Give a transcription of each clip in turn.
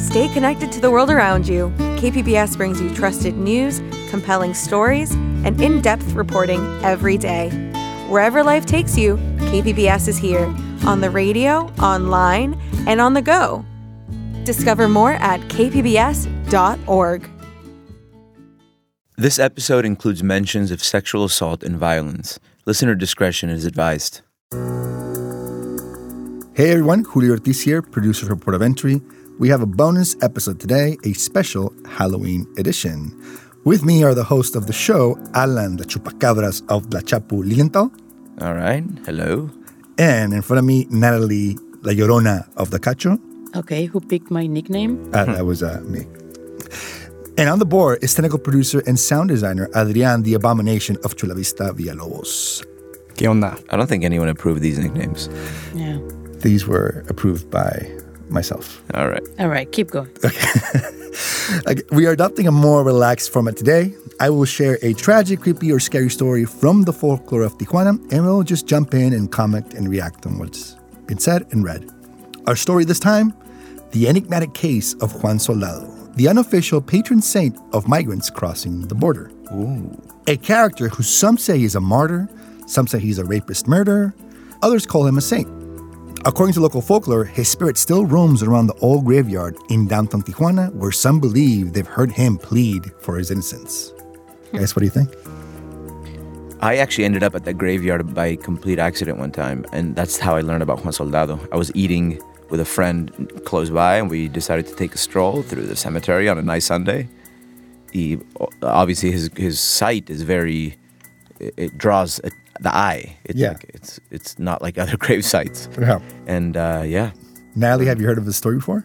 Stay connected to the world around you. KPBS brings you trusted news, compelling stories, and in-depth reporting every day. Wherever life takes you, KPBS is here, on the radio, online, and on the go. Discover more at kpbs.org. This episode includes mentions of sexual assault and violence. Listener discretion is advised. Hey everyone, Julio Ortiz here, producer for Port of Entry. We have a bonus episode today, a special Halloween edition. With me are the host of the show, Alan the Chupacabras of La Chapu Lilienthal. All right, hello. And in front of me, Natalie La Llorona of the Cacho. Okay, who picked my nickname? That was me. And on the board is technical producer and sound designer, Adrian the Abomination of Chula Vista Villalobos. ¿Qué onda? I don't think anyone approved these nicknames. Yeah. These were approved by myself. All right, keep going. Okay, we are adopting a more relaxed format today. I will share a tragic, creepy, or scary story from the folklore of Tijuana, and we'll just jump in and comment and react on what's been said and read. Our story this time, the enigmatic case of Juan Soldado, the unofficial patron saint of migrants crossing the border. Ooh. A character who some say is a martyr, some say he's a rapist murderer, others call him a saint. According to local folklore, his spirit still roams around the old graveyard in downtown Tijuana, where some believe they've heard him plead for his innocence. Guys, what do you think? I actually ended up at that graveyard by complete accident one time, and that's how I learned about Juan Soldado. I was eating with a friend close by, and we decided to take a stroll through the cemetery on a nice Sunday. Obviously, his site is very... It draws the eye. It's not like other grave sites. Yeah. And Natalie, have you heard of this story before?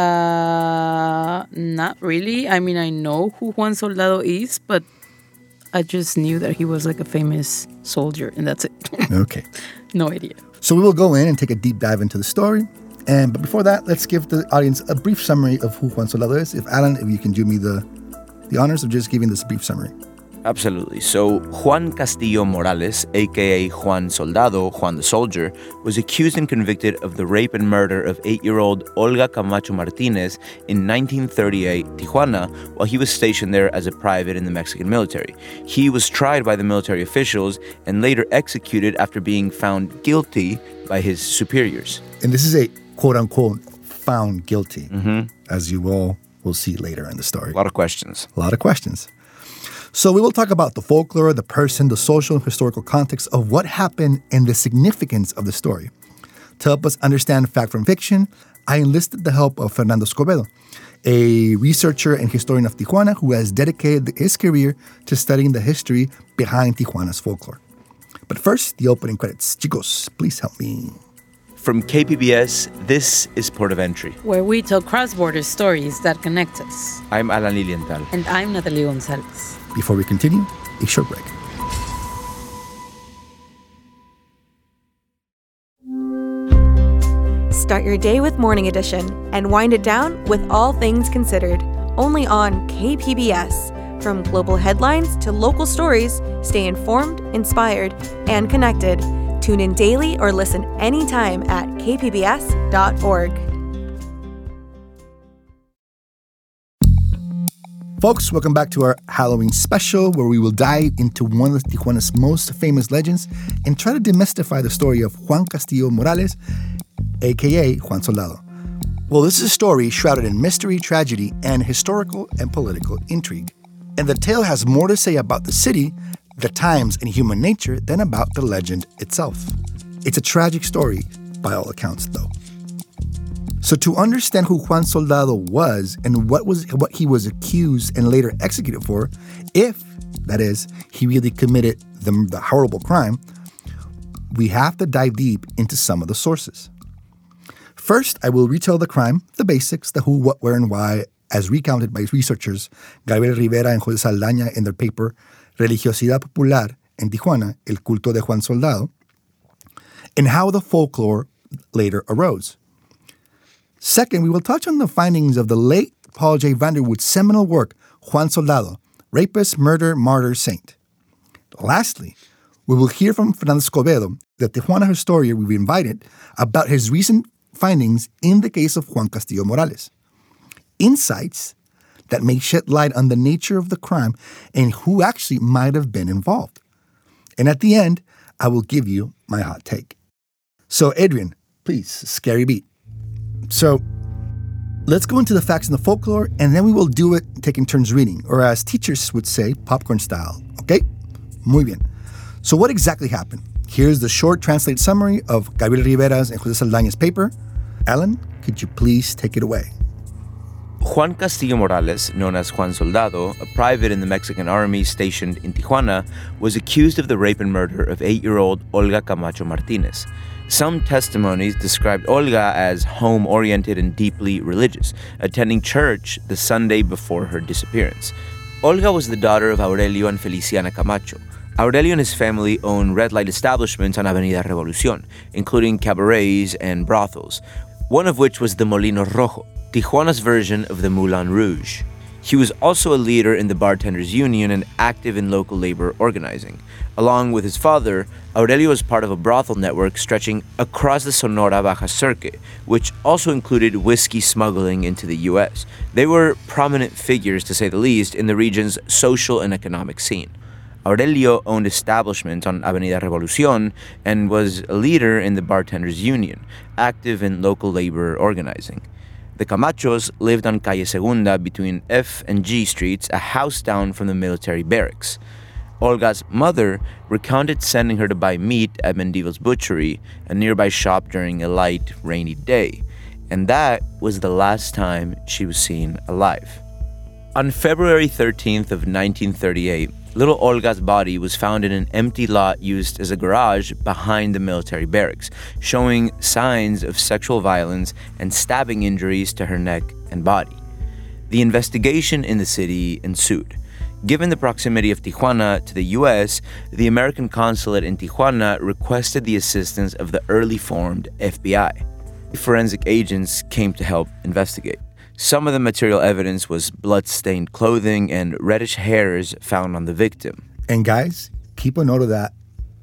Not really. I mean, I know who Juan Soldado is, but I just knew that he was like a famous soldier, and that's it. Okay. No idea. So we will go in and take a deep dive into the story. But before that, let's give the audience a brief summary of who Juan Soldado is. If you can do me the honors of just giving this brief summary. Absolutely. So Juan Castillo Morales, a.k.a. Juan Soldado, Juan the Soldier, was accused and convicted of the rape and murder of 8-year-old Olga Camacho Martinez in 1938 Tijuana while he was stationed there as a private in the Mexican military. He was tried by the military officials and later executed after being found guilty by his superiors. And this is a quote-unquote found guilty, as you all will see later in the story. A lot of questions. So we will talk about the folklore, the person, the social and historical context of what happened and the significance of the story. To help us understand fact from fiction, I enlisted the help of Fernando Escobedo, a researcher and historian of Tijuana who has dedicated his career to studying the history behind Tijuana's folklore. But first, the opening credits. Chicos, please help me. From KPBS, this is Port of Entry, where we tell cross-border stories that connect us. I'm Alan Lilienthal. And I'm Natalie Gonzalez. Before we continue, a short break. Start your day with Morning Edition and wind it down with All Things Considered, only on KPBS. From global headlines to local stories, stay informed, inspired, and connected. Tune in daily or listen anytime at kpbs.org. Folks, welcome back to our Halloween special, where we will dive into one of Tijuana's most famous legends and try to demystify the story of Juan Castillo Morales, a.k.a. Juan Soldado. Well, this is a story shrouded in mystery, tragedy, and historical and political intrigue. And the tale has more to say about the city, the times, and human nature than about the legend itself. It's a tragic story, by all accounts, though. So to understand who Juan Soldado was and what he was accused and later executed for, if, that is, he really committed the horrible crime, we have to dive deep into some of the sources. First, I will retell the crime, the basics, the who, what, where, and why, as recounted by researchers Gabriel Rivera and José Saldaña in their paper Religiosidad Popular en Tijuana, El Culto de Juan Soldado, and how the folklore later arose. Second, we will touch on the findings of the late Paul J. Vanderwood's seminal work, Juan Soldado, Rapist, Murder, Martyr, Saint. Lastly, we will hear from Fernando Escobedo, the Tijuana historian we've invited, about his recent findings in the case of Juan Castillo Morales. insights that may shed light on the nature of the crime and who actually might have been involved. And at the end, I will give you my hot take. So, Adrian, please, scary beat. So, let's go into the facts and the folklore, and then we will do it taking turns reading, or as teachers would say, popcorn style. Okay? Muy bien. So what exactly happened? Here's the short translated summary of Gabriel Rivera's and José Saldaña's paper. Alan, could you please take it away? Juan Castillo Morales, known as Juan Soldado, a private in the Mexican army stationed in Tijuana, was accused of the rape and murder of 8-year-old Olga Camacho Martinez. Some testimonies described Olga as home-oriented and deeply religious, attending church the Sunday before her disappearance. Olga was the daughter of Aurelio and Feliciana Camacho. Aurelio and his family owned red light establishments on Avenida Revolucion, including cabarets and brothels, one of which was the Molino Rojo, Tijuana's version of the Moulin Rouge. He was also a leader in the Bartenders Union and active in local labor organizing. Along with his father, Aurelio was part of a brothel network stretching across the Sonora Baja Circuit, which also included whiskey smuggling into the U.S. They were prominent figures, to say the least, in the region's social and economic scene. Aurelio owned establishments on Avenida Revolucion and was a leader in the Bartenders Union, active in local labor organizing. The Camachos lived on Calle Segunda between F and G streets, a house down from the military barracks. Olga's mother recounted sending her to buy meat at Mendiville's Butchery, a nearby shop, during a light, rainy day, and that was the last time she was seen alive. On February 13th of 1938, little Olga's body was found in an empty lot used as a garage behind the military barracks, showing signs of sexual violence and stabbing injuries to her neck and body. The investigation in the city ensued. Given the proximity of Tijuana to the U.S., the American consulate in Tijuana requested the assistance of the early formed FBI. Forensic agents came to help investigate. Some of the material evidence was blood-stained clothing and reddish hairs found on the victim. And guys, keep a note of that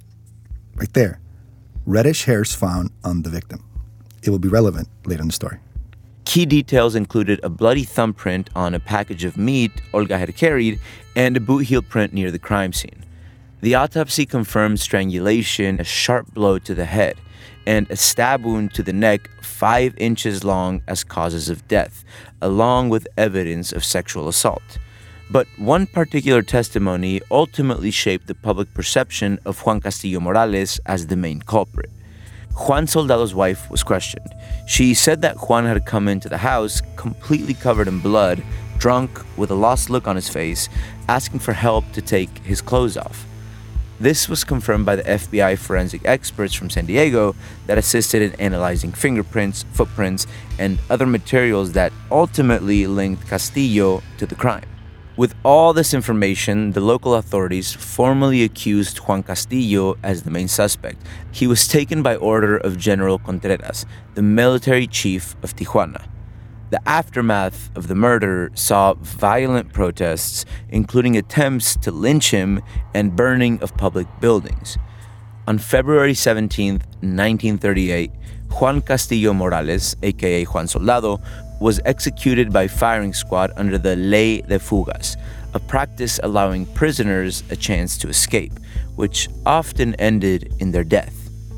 right there. Reddish hairs found on the victim. It will be relevant later in the story. Key details included a bloody thumbprint on a package of meat Olga had carried and a boot heel print near the crime scene. The autopsy confirmed strangulation, a sharp blow to the head, and a stab wound to the neck 5 inches long as causes of death, along with evidence of sexual assault. But one particular testimony ultimately shaped the public perception of Juan Castillo Morales as the main culprit. Juan Soldado's wife was questioned. She said that Juan had come into the house completely covered in blood, drunk, with a lost look on his face, asking for help to take his clothes off. This was confirmed by the FBI forensic experts from San Diego that assisted in analyzing fingerprints, footprints, and other materials that ultimately linked Castillo to the crime. With all this information, the local authorities formally accused Juan Castillo as the main suspect. He was taken by order of General Contreras, the military chief of Tijuana. The aftermath of the murder saw violent protests, including attempts to lynch him and burning of public buildings. On February 17, 1938, Juan Castillo Morales, aka Juan Soldado, was executed by firing squad under the Ley de Fugas, a practice allowing prisoners a chance to escape, which often ended in their death.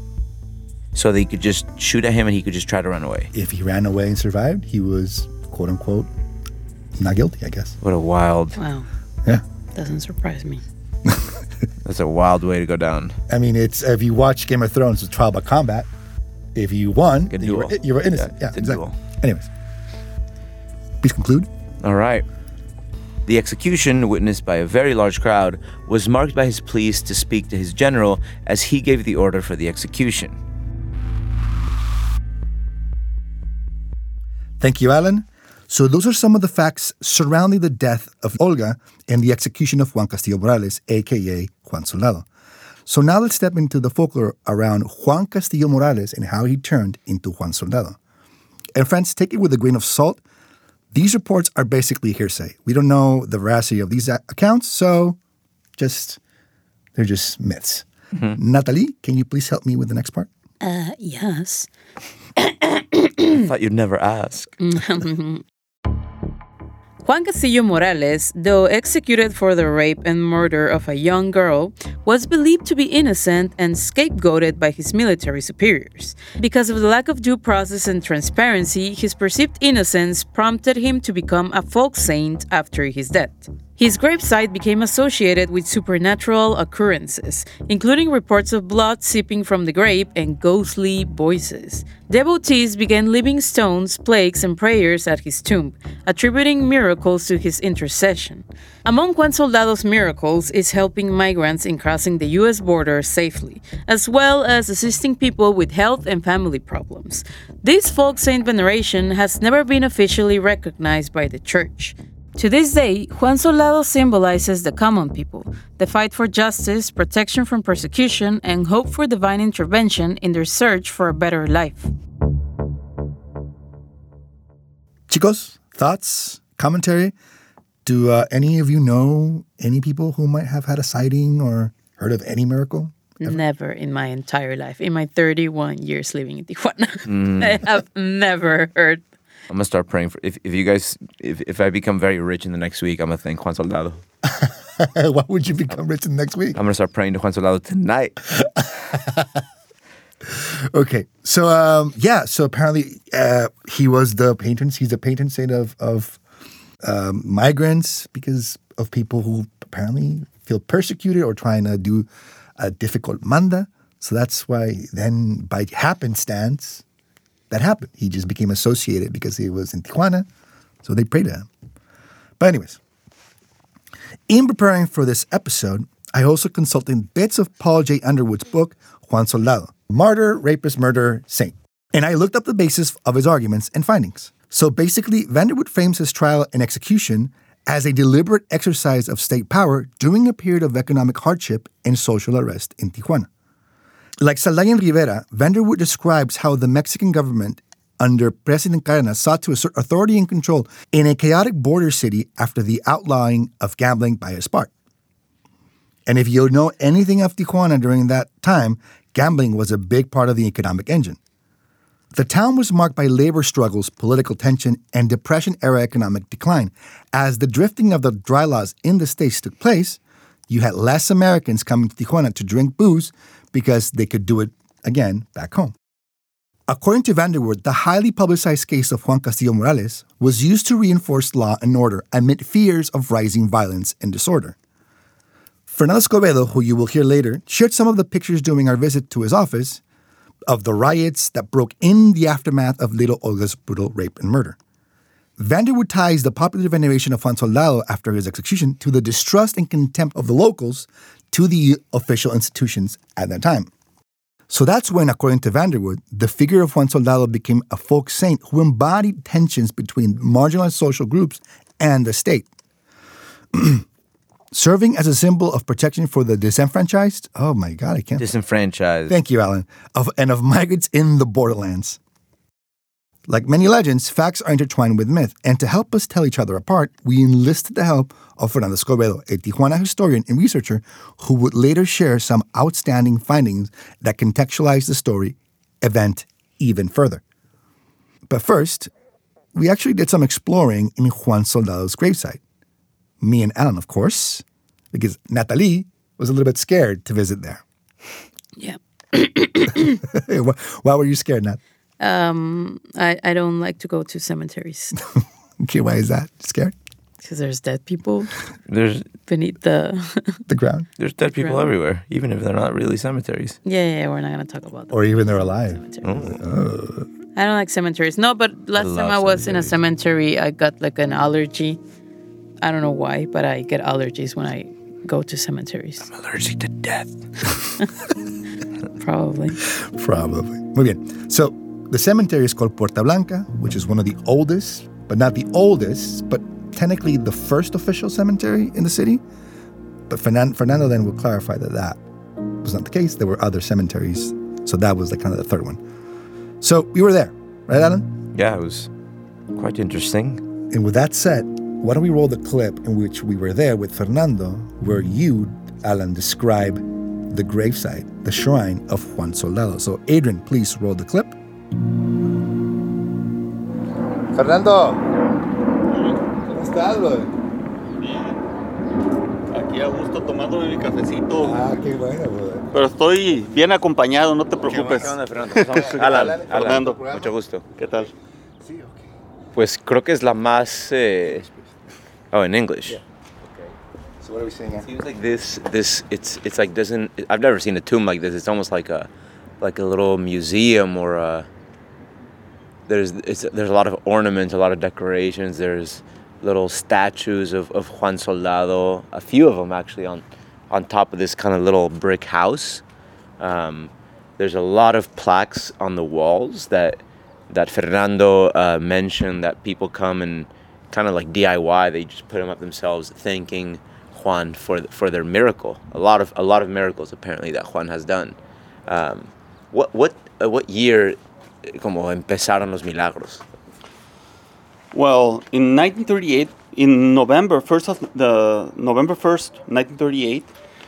So they could just shoot at him and he could just try to run away. If he ran away and survived, he was, quote unquote, not guilty, I guess. What a wild... Wow. Yeah. Doesn't surprise me. That's a wild way to go down. I mean, it's if you watch Game of Thrones, it's trial by combat. If you won, Good then duel. you were innocent. Yeah, Yeah, it's a exactly. duel. Anyways, please conclude. All right. The execution, witnessed by a very large crowd, was marked by his pleas to speak to his general as he gave the order for the execution. Thank you, Alan. So those are some of the facts surrounding the death of Olga and the execution of Juan Castillo Morales, a.k.a. Juan Soldado. So now let's step into the folklore around Juan Castillo Morales and how he turned into Juan Soldado. And friends, take it with a grain of salt. These reports are basically hearsay. We don't know the veracity of these accounts, so they're just myths. Mm-hmm. Natalie, can you please help me with the next part? Yes. I thought you'd never ask. Juan Castillo Morales, though executed for the rape and murder of a young girl, was believed to be innocent and scapegoated by his military superiors. Because of the lack of due process and transparency, his perceived innocence prompted him to become a folk saint after his death. His gravesite became associated with supernatural occurrences, including reports of blood seeping from the grave and ghostly voices. Devotees began leaving stones, plaques, and prayers at his tomb, attributing miracles to his intercession. Among Juan Soldado's miracles is helping migrants in crossing the U.S. border safely, as well as assisting people with health and family problems. This folk saint veneration has never been officially recognized by the church. To this day, Juan Soldado symbolizes the common people, the fight for justice, protection from persecution, and hope for divine intervention in their search for a better life. Chicos, thoughts, commentary? Do any of you know any people who might have had a sighting or heard of any miracle? Ever? Never in my entire life. In my 31 years living in Tijuana, I have never heard. I'm gonna start praying for if you guys if I become very rich in the next week, I'm gonna thank Juan Soldado. Why would you become rich in the next week? I'm gonna start praying to Juan Soldado tonight. Okay, so so apparently he was the patron. He's the patron saint of migrants because of people who apparently feel persecuted or trying to do a difficult manda. So that's why then by happenstance. That happened. He just became associated because he was in Tijuana, so they prayed to him. But anyways, in preparing for this episode, I also consulted bits of Paul J. Underwood's book, Juan Soldado, Martyr, Rapist, Murderer, Saint. And I looked up the basis of his arguments and findings. So basically, Vanderwood frames his trial and execution as a deliberate exercise of state power during a period of economic hardship and social unrest in Tijuana. Like Saldaña and Rivera, Vanderwood describes how the Mexican government under President Cárdenas sought to assert authority and control in a chaotic border city after the outlawing of gambling by Espart. And if you know anything of Tijuana during that time, gambling was a big part of the economic engine. The town was marked by labor struggles, political tension, and Depression-era economic decline. As the drifting of the dry laws in the states took place, you had less Americans coming to Tijuana to drink booze because they could do it, again, back home. According to Vanderwood, the highly publicized case of Juan Castillo Morales was used to reinforce law and order amid fears of rising violence and disorder. Fernando Escobedo, who you will hear later, shared some of the pictures during our visit to his office of the riots that broke in the aftermath of little Olga's brutal rape and murder. Vanderwood ties the popular veneration of Juan Soldado after his execution to the distrust and contempt of the locals to the official institutions at that time. So that's when, according to Vanderwood, the figure of Juan Soldado became a folk saint who embodied tensions between marginalized social groups and the state. Serving as a symbol of protection for the disenfranchised, oh my God, I can't. Disenfranchised. Thank you, Alan. Of migrants in the borderlands. Like many legends, facts are intertwined with myth, and to help us tell each other apart, we enlisted the help of Fernando Escobedo, a Tijuana historian and researcher who would later share some outstanding findings that contextualize the story event even further. But first, we actually did some exploring in Juan Soldado's gravesite. Me and Alan, of course, because Natalie was a little bit scared to visit there. Yeah. Why were you scared, Nat? I don't like to go to cemeteries. Okay, why is that? Scared? Because there's dead people There's beneath the ground. There's dead people Ground. everywhere, even if they're not really cemeteries. Yeah, we're not going to talk about that. Or even they're alive. I don't like cemeteries. No, but last time I was in a cemetery, I got like an allergy. I don't know why, but I get allergies when I go to cemeteries. I'm allergic to death. Probably. Muy bien. So the cemetery is called Puerta Blanca, which is one of the oldest, but not the oldest, but technically the first official cemetery in the city. But Fernando then will clarify that was not the case. There were other cemeteries. So that was like kind of the third one. So we were there, right, Alan? Yeah, it was quite interesting. And with that said, why don't we roll the clip in which we were there with Fernando, where you, Alan, describe the gravesite, the shrine of Juan Soldado. So Adrian, please roll the clip. Fernando, ¿Cómo estás, brother? Aquí a gusto tomándome mi cafecito. Ah, qué bueno, brother. Pero estoy bien acompañado, no te preocupes. ¿Qué onda, Fernando? Alan, Fernando. mucho gusto. ¿Qué tal? Sí, ok. Pues creo que es la más... Oh, in English. Yeah. So what are we saying here? Seems like it's like doesn't... I've never seen a tomb like this. It's almost like a little museum or a... There's a lot of ornaments, a lot of decorations. There's little statues of Juan Soldado, a few of them actually on top of this kind of little brick house. There's a lot of plaques on the walls that Fernando mentioned that people come and kind of like DIY. They just put them up themselves, thanking Juan for their miracle. A lot of miracles apparently that Juan has done. What year como empezaron los milagros? Well, in 1938, in November 1st, 1938,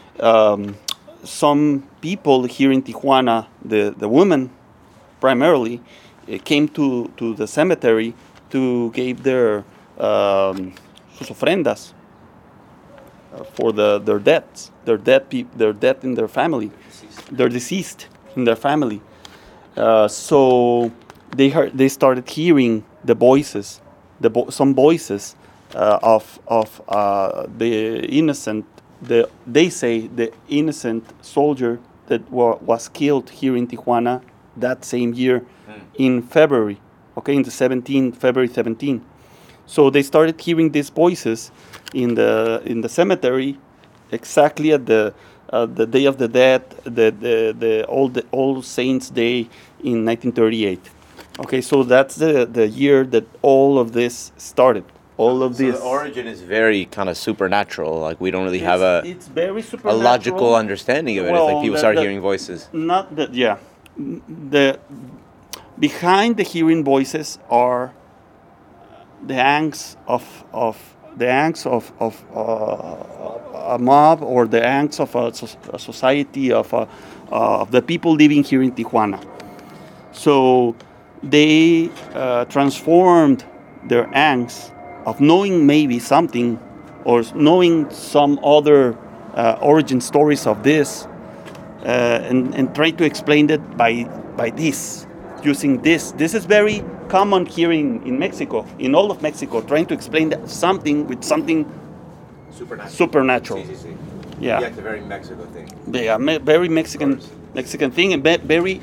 some people here in Tijuana, the women primarily, came to the cemetery to give their sus ofrendas for their deaths, their death in their family, their deceased in their family. So they started hearing the voices, some voices of the innocent. They say the innocent soldier that was killed here in Tijuana that same year in February. Okay, in the February 17. So they started hearing these voices in the cemetery, exactly at the Day of the Dead, the All Saints Day in 1938. Okay, so that's the year that all of this started. All of this. The origin is very kind of supernatural. Like we don't really have it's very a supernatural. logical understanding of it. Well, it's like people start hearing voices. Not that, yeah. Behind the hearing voices are the angst of a mob, or the angst of a society of the people living here in Tijuana. So they transformed their angst of knowing maybe something, or knowing some other origin stories of this, and try to explain it by this, using this. This is very common here in Mexico, in all of Mexico, trying to explain something with something supernatural. Sí, sí, sí. Yeah. Yeah, it's a very Mexico thing. Yeah, very Mexican thing, and very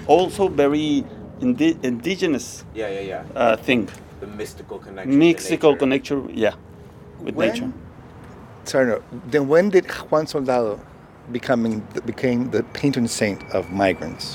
indigenous thing. The mystical connection. Mystical connection, yeah, with nature. Sorry, no. Then when did Juan Soldado became the patron saint of migrants?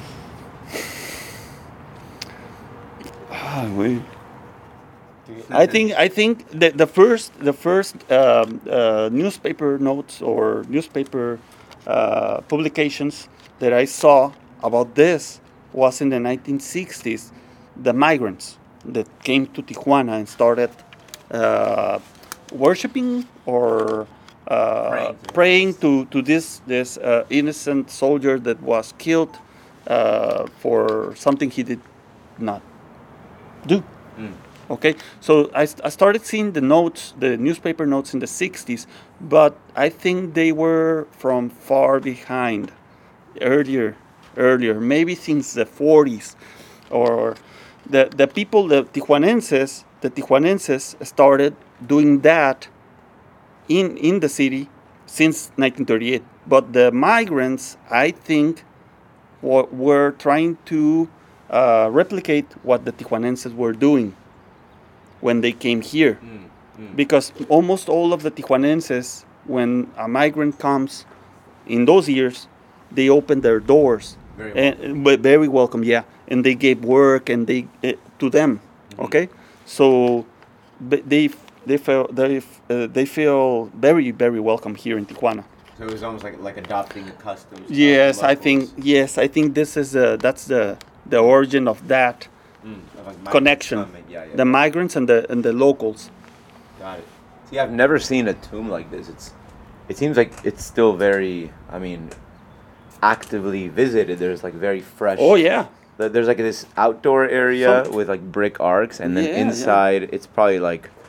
I think that the first newspaper notes or newspaper publications that I saw about this was in the 1960s. The migrants that came to Tijuana and started worshiping or praying to this innocent soldier that was killed for something he did not do. Okay, so I started seeing the newspaper notes in the 60s, but I think they were from far behind, earlier, maybe since the 40s, or the people, the Tijuanenses started doing that in the city since 1938. But the migrants, I think, were trying to replicate what the Tijuanenses were doing when they came here. Because almost all of the Tijuanenses, when a migrant comes in those years, they opened their doors. Very welcome, yeah. And they gave work and they to them, okay? So they feel very, very welcome here in Tijuana. So it was almost like adopting the customs. Yes, I think this is that's the origin of that connection. The migrants and the locals. Got it. See, I've never seen a tomb like this. It seems like it's still very, actively visited. There's like very fresh. Oh yeah. There's like this outdoor area with like brick arcs, and then inside it's probably like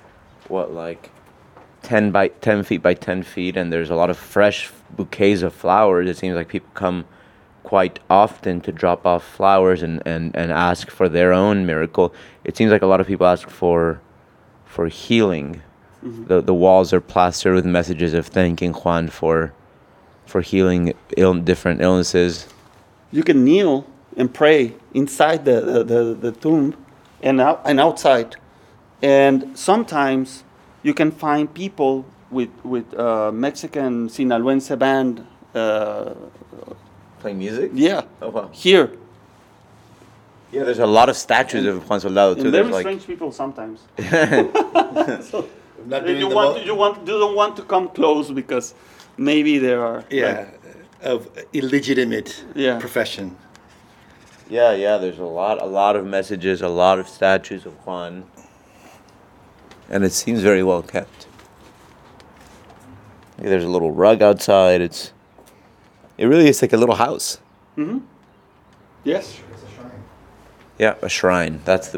like 10 feet by 10 feet, and there's a lot of fresh bouquets of flowers. It seems like people come quite often to drop off flowers and ask for their own miracle. It seems like a lot of people ask for healing. Mm-hmm. The walls are plastered with messages of thanking Juan for healing different illnesses. You can kneel and pray inside the tomb and outside. And sometimes you can find people with Mexican Sinaloense band. Playing music? Yeah. Oh, wow. Here. Yeah, there's a lot of statues of Juan Soldado too. And very strange people sometimes. So you don't want to come close because maybe there are of illegitimate profession. Yeah. There's a lot of messages, a lot of statues of Juan, and it seems very well kept. There's a little rug outside. It really is like a little house. Mm-hmm. Yes. It's a shrine. Yeah, a shrine.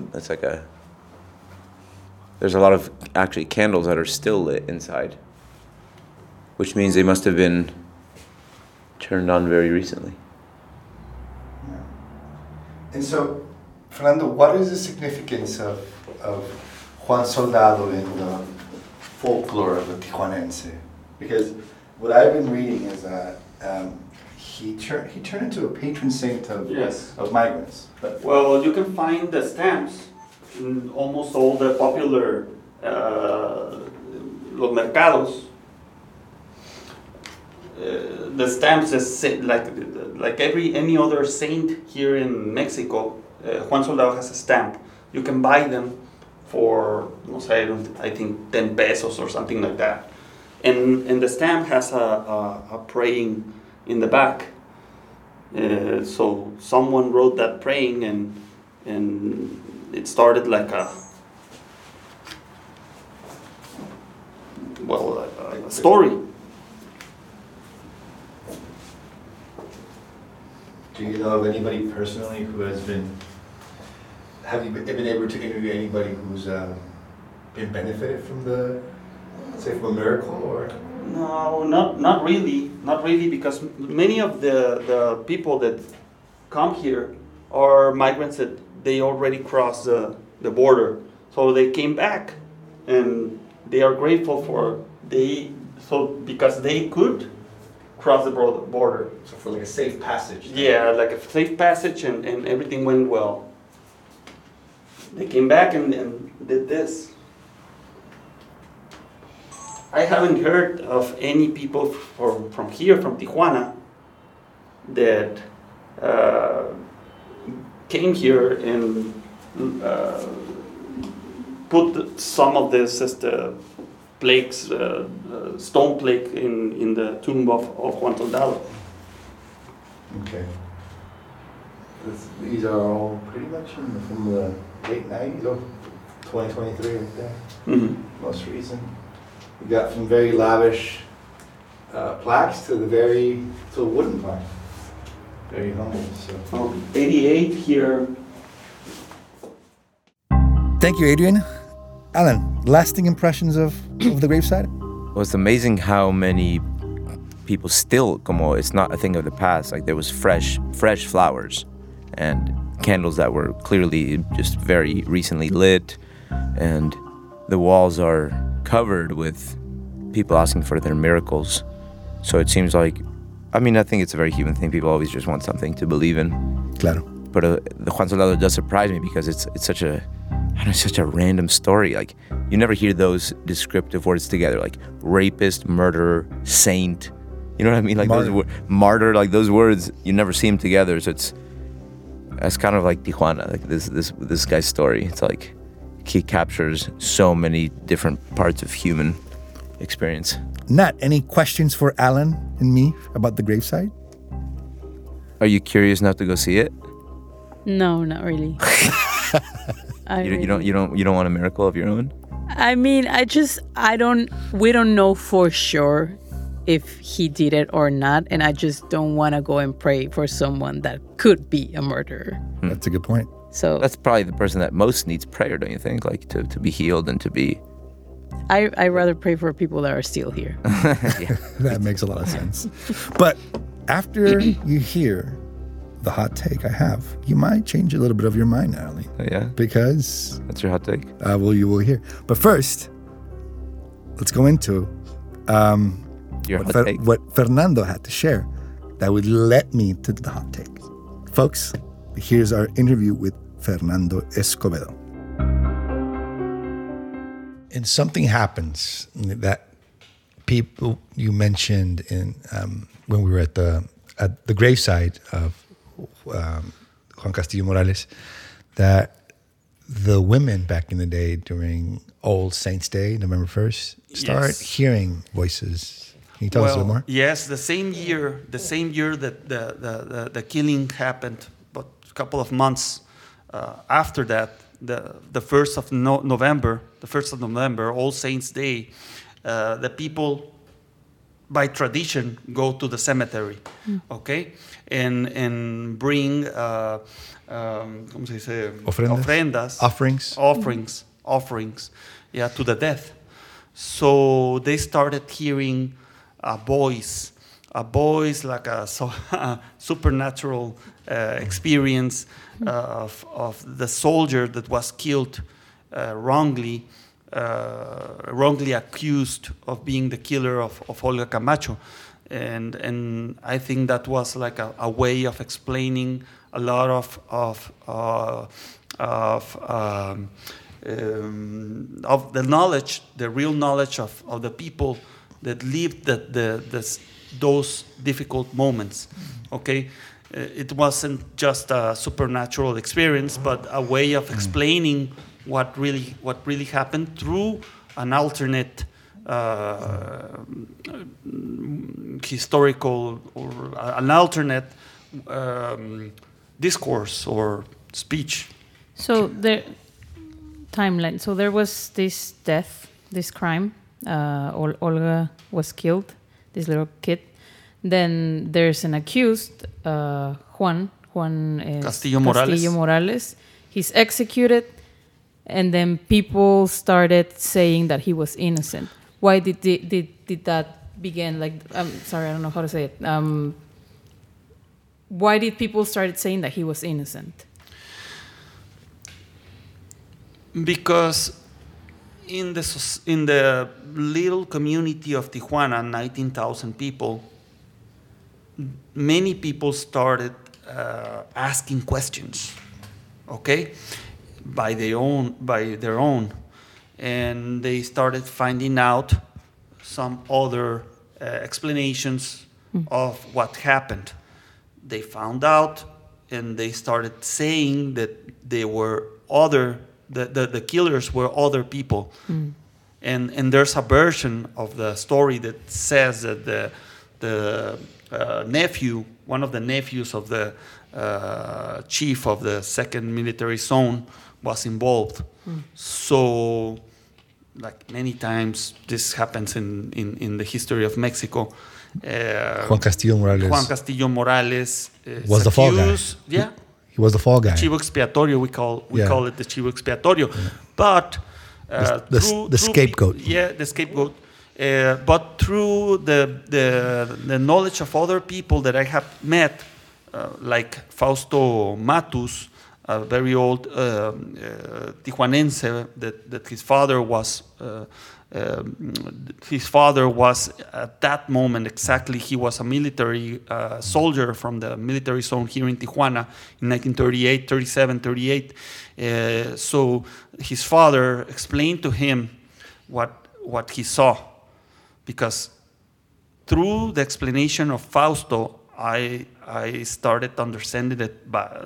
There's a lot of actually candles that are still lit inside, which means they must have been turned on very recently. Yeah. And so, Fernando, what is the significance of Juan Soldado in the folklore of the Tijuanense? Because what I've been reading is that he turned into a patron saint of migrants. Well, you can find the stamps in almost all the popular los mercados. The stamps is like any other saint here in Mexico. Juan Soldado has a stamp. You can buy them for I think 10 pesos or something like that. And the stamp has a praying in the back. So someone wrote that praying and it started like a story. Do you know of anybody personally who has been? Have you been able to interview anybody who's been benefited from from a miracle or? No, not really. Not really, because many of the people that come here are migrants that they already crossed the border. So they came back and they are grateful because they could cross the border. So for like a safe passage. Yeah, like a safe passage and everything went well. They came back and did this. I haven't heard of any people from here, from Tijuana, that came here and put some of this as the plaques, stone plaque in the tomb of Juan Soldado. Okay. These are all pretty much from the late 90s, 2023 right there. Mm-hmm. Most recent. We got from very lavish plaques to the wooden plaque. Very humble. So. 88 here. Thank you, Adrian. Alan, lasting impressions of the gravesite? Well, it's amazing how many people still, it's not a thing of the past. Like there was fresh flowers and candles that were clearly just very recently lit, and the walls are covered with people asking for their miracles. So it seems like, I think it's a very human thing. People always just want something to believe in. Claro. But the Juan Soldado does surprise me because it's such a random story. Like you never hear those descriptive words together, like rapist, murderer, saint. You know what I mean? Like martyr. Like those words, you never see them together. So that's kind of like Tijuana. Like this guy's story. It's like he captures so many different parts of human experience. Nat, any questions for Alan and me about the gravesite? Are you curious enough to go see it? No, not really. You don't want a miracle of your own? We don't know for sure if he did it or not, and I just don't want to go and pray for someone that could be a murderer. That's a good point. So that's probably the person that most needs prayer, don't you think? Like to be healed and to be I rather pray for people that are still here. That makes a lot of sense. But after you hear the hot take I have, you might change a little bit of your mind, Natalie. Oh, yeah? Because... That's your hot take? well, you will hear. But first, let's go into what Fernando had to share that would lead me to the hot take. Folks, here's our interview with Fernando Escobedo. And something happens that people you mentioned in when we were at the graveside of Juan Castillo Morales, that the women back in the day during All Saints Day, November 1st, start hearing voices. Can you tell us a little more? Yes, the same year that the killing happened, but a couple of months after that, the 1st of November, All Saints Day, the people, by tradition, go to the cemetery, okay, and bring ¿cómo se dice? Ofrendas. Offerings, yeah, to the death. So they started hearing a voice like a supernatural experience of the soldier that was killed wrongly accused of being the killer of Olga Camacho. And I think that was like a way of explaining a lot of the knowledge, the real knowledge of the people that lived those difficult moments. Okay, it wasn't just a supernatural experience, but a way of explaining what really happened through an alternate historical or an alternate discourse or speech. So the timeline. So there was this death, this crime. Olga was killed, this little kid. Then there's an accused, Juan Castillo Morales. He's executed, and then people started saying that he was innocent. Why did that begin? Like, I'm sorry, I don't know how to say it. Why did people start saying that he was innocent? Because in the little community of Tijuana, 19,000 people, many people started asking questions, okay, by their own, and they started finding out some other explanations of what happened. They found out, and they started saying that they were the killers were other people. And there's a version of the story that says that the nephew, one of the nephews of the chief of the 2nd Military Zone, was involved. So, like many times, this happens in the history of Mexico. Juan Castillo Morales was the fall guy. Yeah. He was the fall guy. Chivo expiatorio, we call it the chivo expiatorio. But the scapegoat. Yeah, the scapegoat. But through the knowledge of other people that I have met, like Fausto Matus, a very old Tijuanense, that his father was at that moment exactly. He was a military soldier from the military zone here in Tijuana in 1938. So his father explained to him what he saw, because through the explanation of Fausto, I started understanding it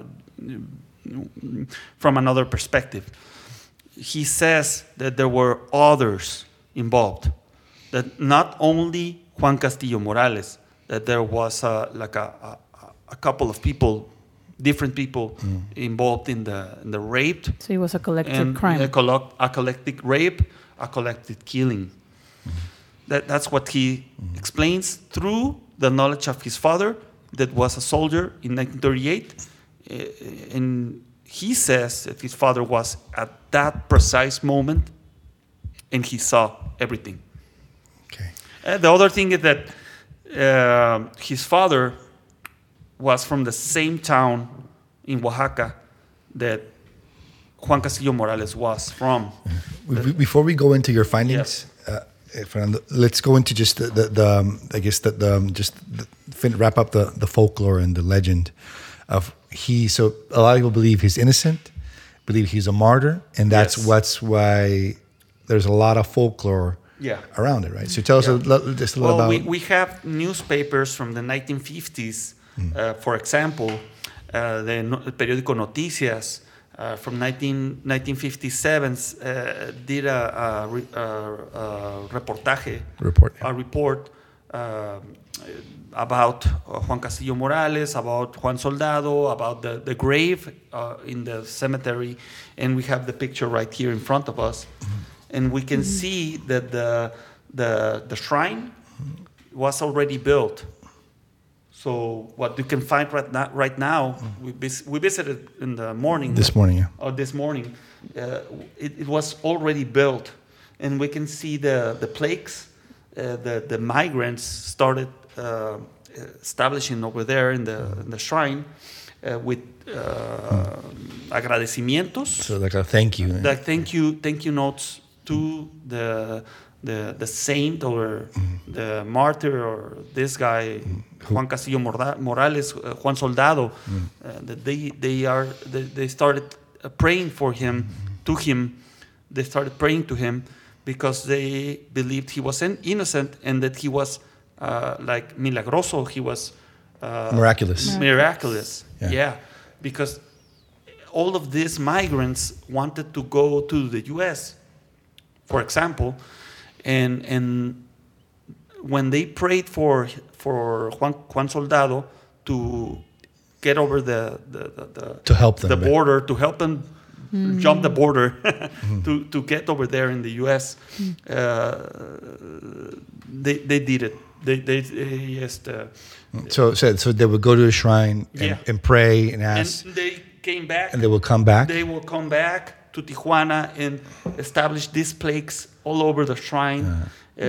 from another perspective. He says that there were others involved, that not only Juan Castillo Morales, that there was a couple of people, different people involved in the rape. So it was a collective crime. A collective rape, a collective killing. That's what he explains through the knowledge of his father, that was a soldier in 1938. And he says that his father was at that precise moment, and he saw everything. Okay. The other thing is that his father was from the same town in Oaxaca that Juan Castillo Morales was from. Before we go into your findings, Fernando, let's go into just wrap up the folklore and the legend of So a lot of people believe he's innocent, believe he's a martyr, and that's why there's a lot of folklore around it, right? So tell us just a little about. We have newspapers from the 1950s, for example, the periódico Noticias. From 1957 did a report about Juan Castillo Morales, about Juan Soldado, about the grave in the cemetery, and we have the picture right here in front of us, and we can see that the shrine was already built. So what you can find right now, we visited in the morning. This morning, This morning, it was already built, and we can see the plaques. The migrants started establishing over there in the shrine with agradecimientos. So like a thank you. Like thank you notes to the saint or the martyr or this guy Juan Castillo Morales, Juan Soldado. That they started praying for him, to him. They started praying to him because they believed he was innocent and that he was like milagroso. He was miraculous. Yeah, because all of these migrants wanted to go to the U.S., for example. And when they prayed for Juan Soldado to get over the to help them, border, to help them jump the border to get over there in the U.S., they did it. They just so they would go to a shrine and pray and ask, and they came back, and they will come back. They will come back to Tijuana and establish these plaques all over the shrine.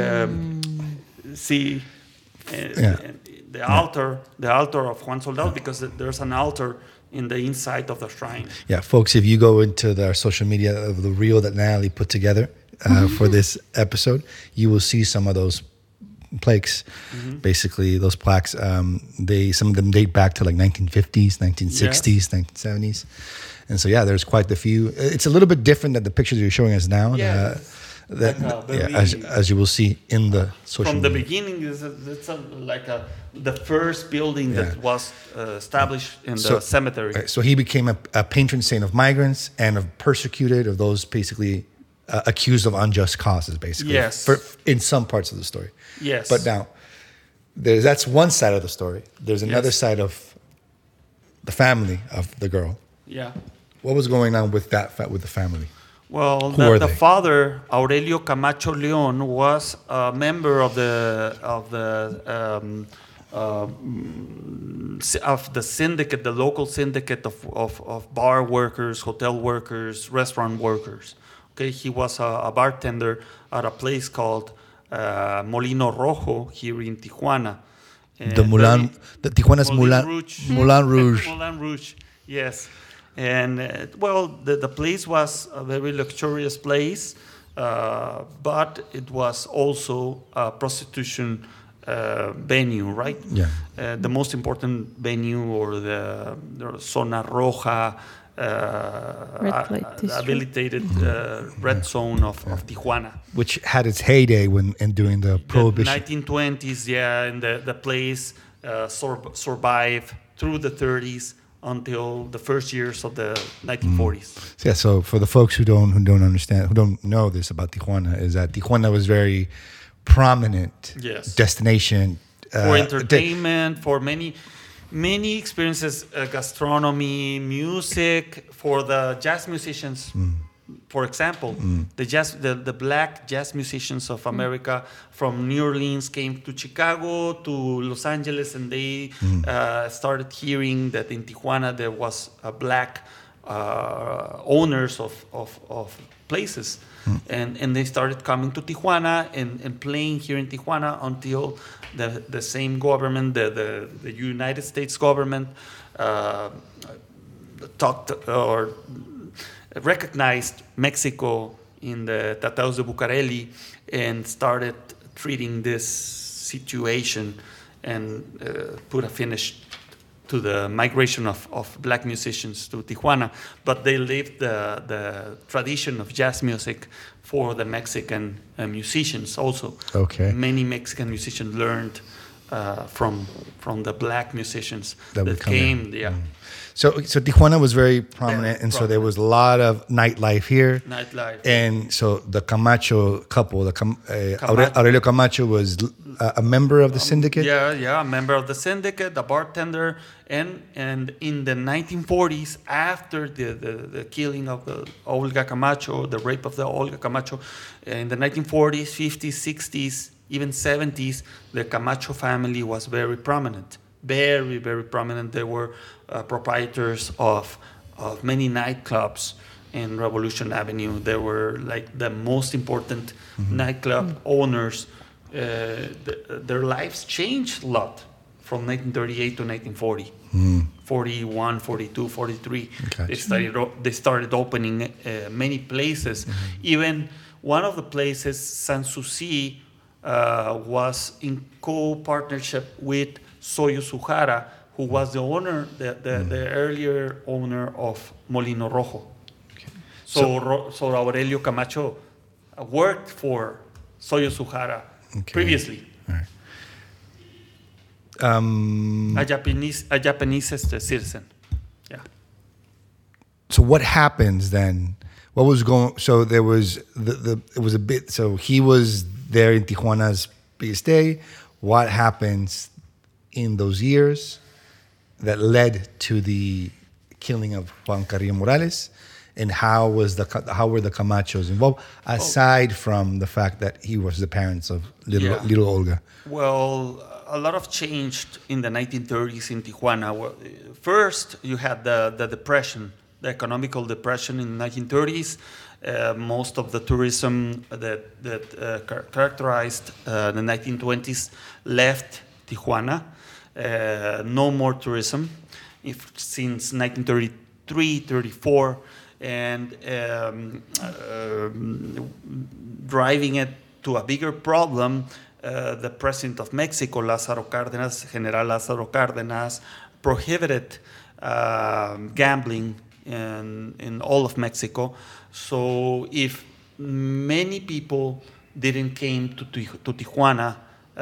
See the altar of Juan Soldado, because there's an altar in the inside of the shrine. Yeah, folks, if you go into our social media of the reel that Natalie put together for this episode, you will see some of those plaques. Basically, those plaques, some of them date back to like 1950s, 1960s, 1970s. And so, there's quite a few. It's a little bit different than the pictures you're showing us now. As you will see in the social media. From the beginning, it's the first building that was established in the cemetery. So he became a patron saint of migrants and of persecuted, of those basically accused of unjust causes, basically. Yes. In some parts of the story. Yes. But now, that's one side of the story. There's another side of the family of the girl. Yeah. What was going on with the family? Well, the father, Aurelio Camacho Leon, was a member of the syndicate, the local syndicate of bar workers, hotel workers, restaurant workers. Okay, he was a bartender at a place called Molino Rojo here in Tijuana. Tijuana's Moulin Rouge. Moulin Rouge, yes. And the place was a very luxurious place, but it was also a prostitution venue, right? Yeah. The most important venue, or the Zona Roja, habilitated red zone of Tijuana, which had its heyday during the Prohibition. The 1920s, and the place survived through the 30s. Until the first years of the 1940s. So for the folks who don't understand, who don't know this about Tijuana, is that Tijuana was very prominent destination for entertainment, for many experiences, gastronomy, music, for the jazz musicians. For example, the black jazz musicians of America from New Orleans came to Chicago, to Los Angeles, and they started hearing that in Tijuana there was a black owners of places. And they started coming to Tijuana and playing here in Tijuana until the same government, the United States government, talked or recognized Mexico in the Tratados de Bucareli and started treating this situation and put a finish to the migration of black musicians to Tijuana. But they lived the tradition of jazz music for the Mexican musicians also. Okay. Many Mexican musicians learned from the black musicians That would come in. came. Yeah. So Tijuana was very prominent, Very and so there was a lot of nightlife here. Nightlife. And so the Camacho couple, Camacho. Aurelio Camacho was a member of the syndicate. Yeah, a member of the syndicate, a bartender, and in the 1940s, after the killing of the Olga Camacho, the rape of the Olga Camacho, in the 1940s, 50s, 60s, even 70s, the Camacho family was very prominent. Very, very prominent. They were proprietors of many nightclubs in Revolution Avenue. They were like the most important nightclub owners. Their lives changed a lot from 1938 to 1940. 41, 42, 43. Okay. They started opening many places. Even one of the places, Sanssouci, was in co-partnership with Soyo Sujara, who was the owner, the earlier owner of Molino Rojo. Okay. So Aurelio Camacho worked for Soyo Sujara previously. All right. A Japanese citizen. Yeah. So what happens then? What was going? So there was it was a bit. So he was there in Tijuana's biggest day. What happens in those years that led to the killing of Juan Carrillo Morales, and how were the Camachos involved, aside from the fact that he was the parents of little Olga? Well, a lot of changed in the 1930s in Tijuana. Well, first, you had the depression, the economical depression in the 1930s. Most of the tourism that characterized the 1920s left Tijuana. No more tourism since 1933, 34, and driving it to a bigger problem. The president of Mexico, General Lázaro Cárdenas, prohibited gambling in all of Mexico. So if many people didn't came to Tijuana,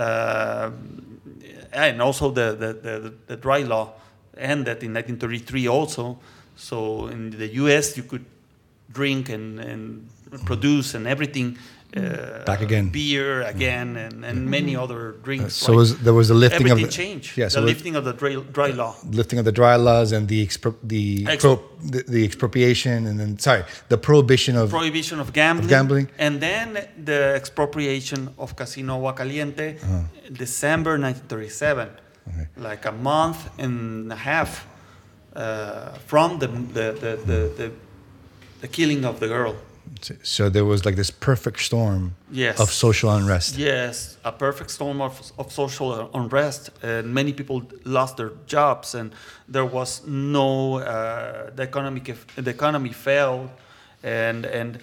and also the dry law ended in 1933 also. So in the U.S. you could drink and produce and everything. Back again. Beer again and many other drinks. So there was the lifting everything of the changed. Yeah, so lifting of the dry law. Lifting of the dry laws and the expropriation, and then the prohibition of gambling. And then the expropriation of Casino Agua Caliente, December 1937, like a month and a half from the killing of the girl. So there was like this perfect storm of social unrest. Yes, a perfect storm of social unrest, and many people lost their jobs, and there was no the economy failed, and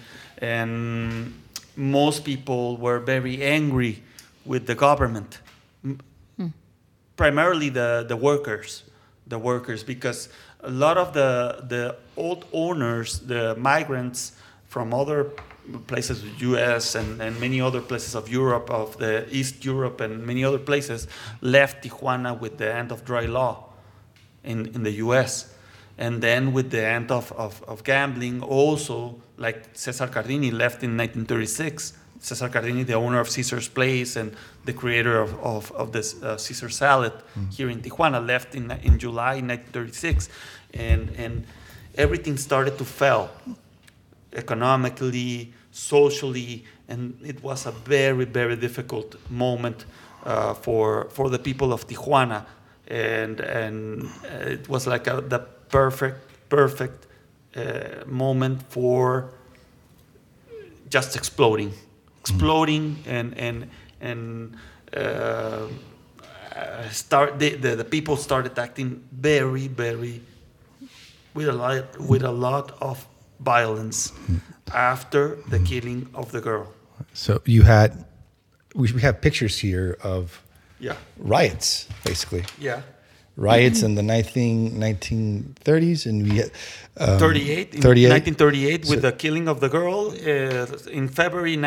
most people were very angry with the government, primarily the workers, because a lot of the old owners, the migrants from other places of the U.S. and many other places of Europe, of the East Europe and many other places, left Tijuana with the end of dry law in the U.S. And then with the end of gambling also, like Cesar Cardini left in 1936. Cesar Cardini, the owner of Caesar's Place and the creator of this Caesar salad here in Tijuana, left in July 1936. And everything started to fail. Economically, socially, and it was a very, very difficult moment for the people of Tijuana, and it was like the perfect moment for just exploding and the people started acting very, very with a lot of violence after the killing of the girl. So we have pictures here of riots, basically. Yeah. Riots in the 1930s, and we had 1938 with the killing of the girl in February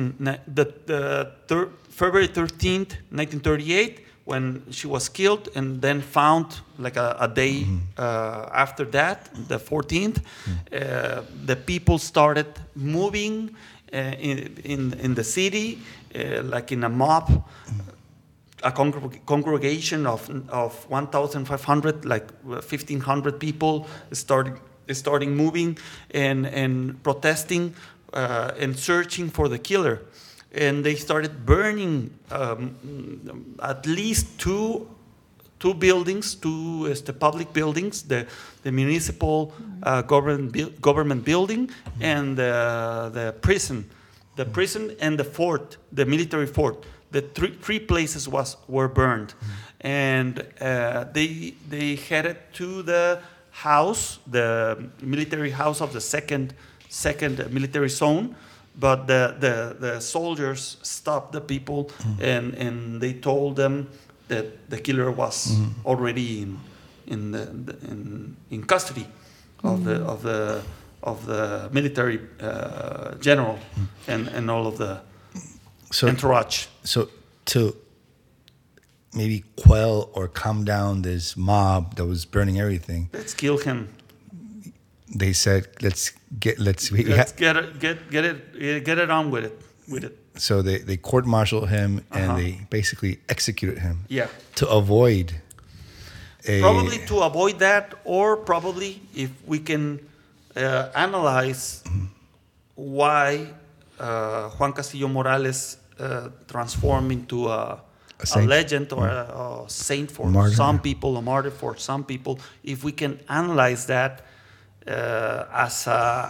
February 13th, 1938, when she was killed, and then found like a day after that, the 14th. The people started moving in the city, like in a mob. A congregation of 1,500, like 1,500 people starting moving and protesting and searching for the killer. And they started burning at least two buildings, two public buildings, the municipal government building and the prison and the fort, the military fort. The three places were burned, and they headed to the house, the military house of the second military zone, but the soldiers stopped the people, and they told them that the killer was already in custody of the military general and all of the entourage. So to maybe quell or calm down this mob that was burning everything, let's kill him. They said, let's get it on with it. So they court-martialed him and they basically executed him. Yeah. To avoid probably to avoid that, or probably if we can analyze why Juan Castillo Morales transformed into a legend or a saint for some people, a martyr for some people. If we can analyze that as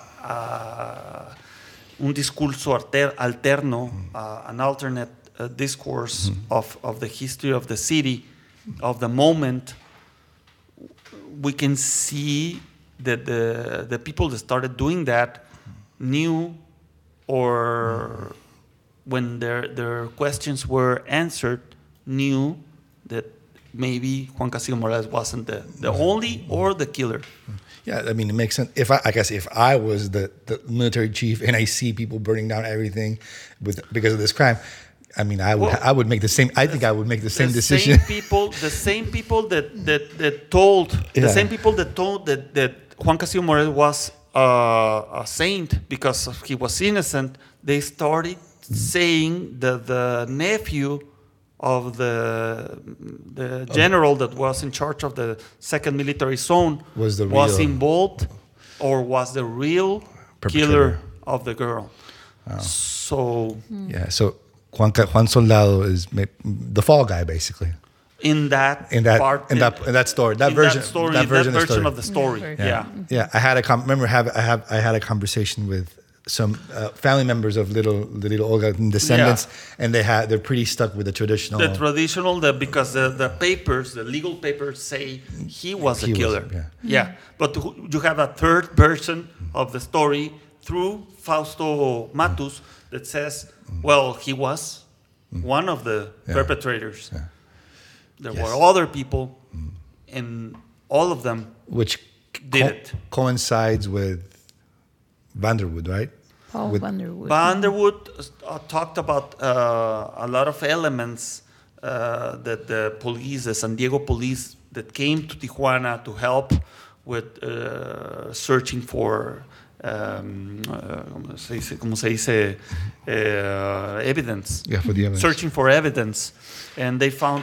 un discurso alterno, an alternate discourse of the history of the city, of the moment, we can see that the people that started doing that knew, or when their questions were answered, knew that maybe Juan Castillo Morales wasn't the only or the killer. Yeah, I mean, it makes sense. If I was the military chief and I see people burning down everything because of this crime, I mean, I would make the same. I think I would make the same decision. The same people that told that Juan Castillo Morales was a saint because he was innocent. They started saying that the nephew of the general that was in charge of the second military zone was involved, or was the real killer of the girl. Oh. So Juan Soldado is the fall guy, basically. In that story, that version of the story. Yeah. I had a conversation with some family members of the Olga descendants, and they're pretty stuck with the traditional. Because the legal papers say he was a killer. But you have a third version of the story through Fausto Matus that says, well, he was one of the perpetrators. Yeah. There were other people, and all of them coincides with Vanderwood, right? Paul Vanderwood. Vanderwood talked about a lot of elements that the police, the San Diego police, that came to Tijuana to help with searching for evidence. Yeah, for the evidence. Searching for evidence, and they found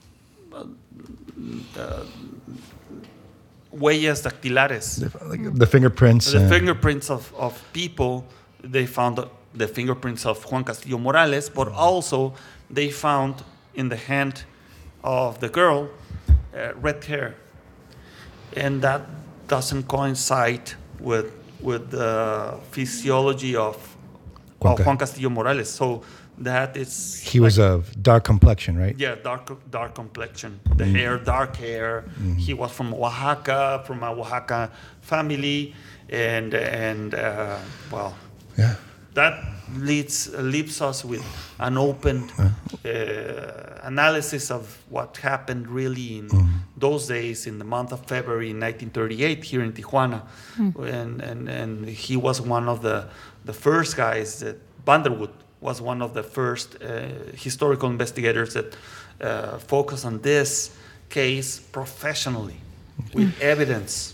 huellas dactilares. The fingerprints. The fingerprints of people. They found the fingerprints of Juan Castillo Morales, but also they found in the hand of the girl red hair, and that doesn't coincide with the physiology of Juan Castillo Morales. So that is... He was of dark complexion, right? Yeah, dark complexion. The hair, dark hair. He was from Oaxaca, from a Oaxaca family. And well... Yeah. That leaves us with an open analysis of what happened really in those days in the month of February 1938 here in Tijuana. And he was one of the first guys that Vanderwood was one of the first historical investigators that focused on this case professionally with evidence.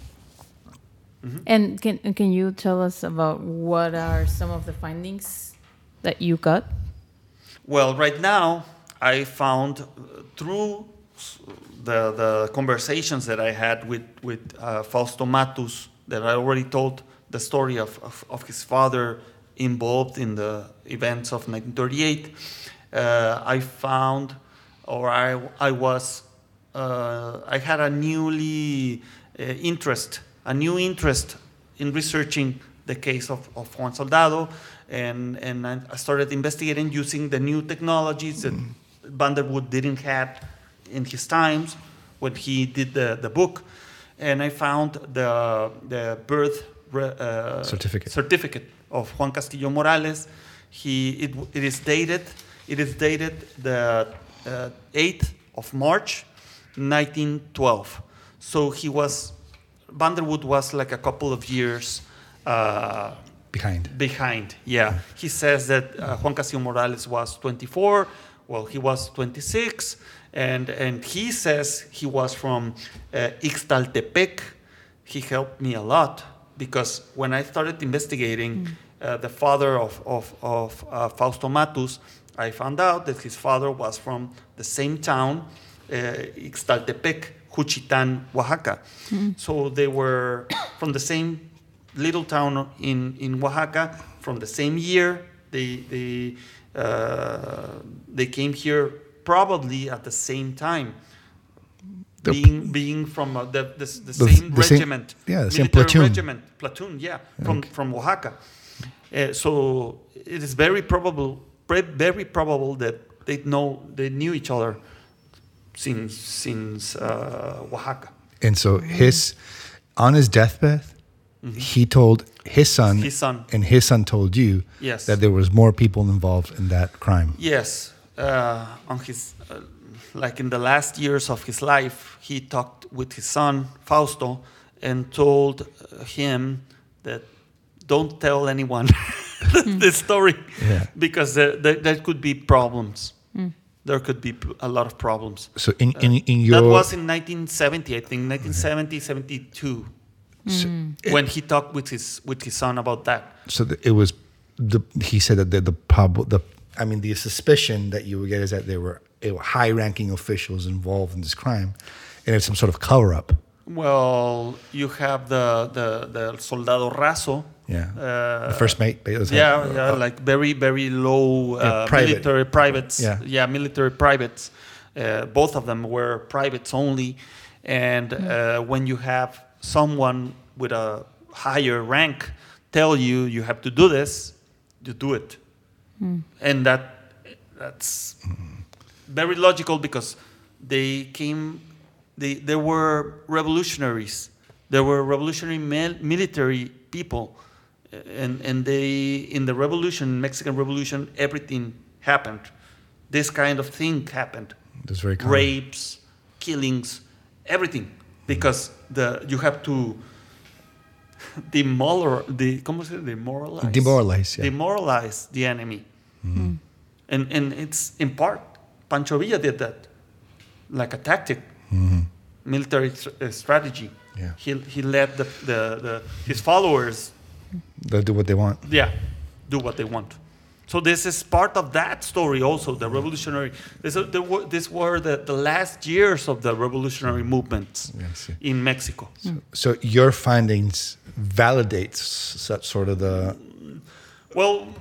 And can you tell us about what are some of the findings that you got? Well, right now, I found through the conversations that I had with Fausto Matus, that I already told the story of his father involved in the events of 1938, I found, or I had a new interest in researching the case of Juan Soldado, and I started investigating using the new technologies that Vanderwood didn't have in his times when he did the book, and I found the birth certificate of Juan Castillo Morales. It is dated the 8th of March 1912. So Vanderwood was like a couple of years behind. Yeah. He says that Juan Castillo Morales was 24. Well, he was 26, and he says he was from Ixtaltepec. He helped me a lot because when I started investigating the father of Fausto Matus, I found out that his father was from the same town, Ixtaltepec, Juchitán, Oaxaca. So they were from the same little town in Oaxaca, from the same year. They came here probably at the same time, being from the same regiment. The same platoon. Platoon, yeah, from Oaxaca. So it is very probable that they knew each other since Oaxaca. And so on his deathbed, he told his son, and his son told you that there was more people involved in that crime. Yes. On his, like in the last years of his life, he talked with his son, Fausto, and told him that don't tell anyone this story because there could be problems. There could be a lot of problems. So in your... That was in 1970, I think, 1970, 72, when he talked with his son about that. So it was, he said that the suspicion that you would get is that there were high-ranking officials involved in this crime, and it's some sort of cover-up. Well, you have the Soldado Raso. The first mate. Like very, very low military privates. Military privates. Both of them were privates only. And when you have someone with a higher rank tell you have to do this, you do it. And that's very logical because they were revolutionaries. There were revolutionary military people. And they, in the revolution, Mexican Revolution, everything happened. This kind of thing happened. That's very common. Rapes, killings, everything. Because you have to demoralize the enemy. And it's in part, Pancho Villa did that, like a tactic, military strategy. He led his followers. They'll do what they want. Yeah, do what they want. So this is part of that story also, the revolutionary. These were the last years of the revolutionary movements in Mexico. So your findings validates such sort of the... Well,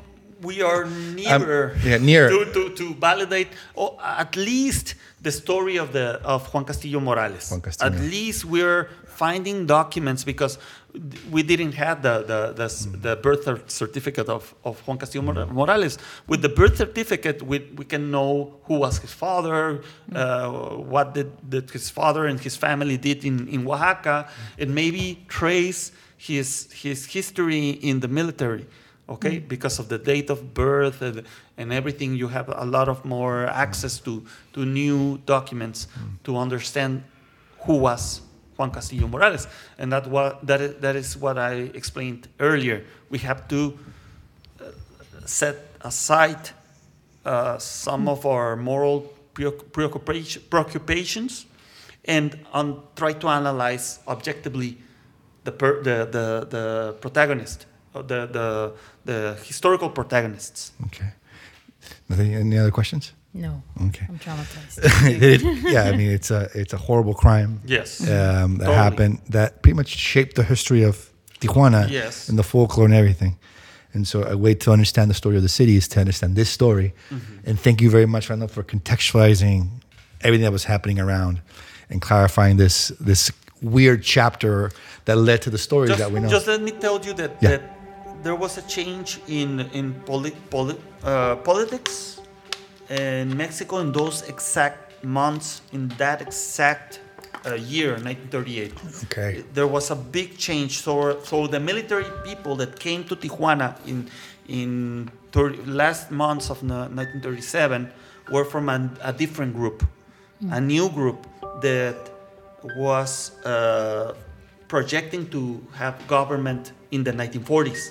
we are nearer, nearer. To validate, or at least the story of Juan Castillo Morales. At least we're finding documents, because we didn't have the birth certificate of Juan Castillo Morales. With the birth certificate, we can know who was his father, what did his father and his family did in Oaxaca, and maybe trace his history in the military. Okay, because of the date of birth and everything, you have a lot of more access to new documents to understand who was Juan Castillo Morales, and that is what I explained earlier. We have to set aside some of our moral preoccupations and try to analyze objectively the protagonist, the historical protagonists. Okay. Any other questions? No. Okay. I'm traumatized. Yeah, I mean, it's a horrible crime. Yes. That Totally. happened, that pretty much shaped the history of Tijuana. Yes. And the folklore and everything. And so a way to understand the story of the city is to understand this story. And thank you very much, Randall, for contextualizing everything that was happening around and clarifying this weird chapter that led to the stories that we know. Just let me tell you that there was a change in politics in Mexico in those exact months, in that exact year, 1938. Okay. There was a big change. So the military people that came to Tijuana in last months of 1937 were from a different group, a new group that was projecting to have government in the 1940s.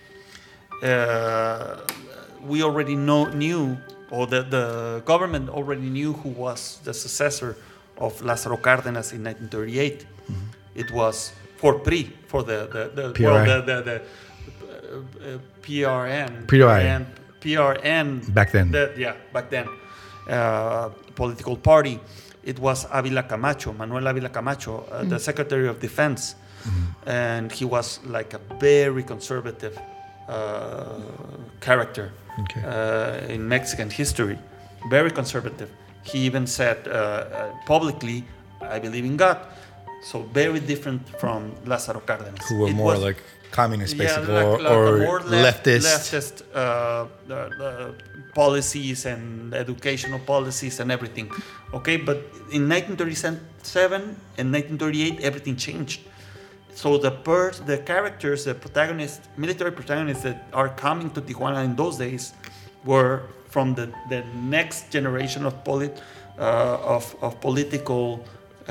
We already knew, or the government already knew who was the successor of Lázaro Cárdenas in 1938. It was for the PRN Back then. Back then. Political party. It was Manuel Ávila Camacho, the Secretary of Defense. And he was like a very conservative character in Mexican history. Very conservative. He even said publicly, I believe in God. So very different from Lázaro Cárdenas. Who were more like communist, basically, or more leftist policies and educational policies and everything. Okay, but in 1937 and 1938, everything changed. So the characters, the protagonists, military protagonists that are coming to Tijuana in those days were from the next generation of political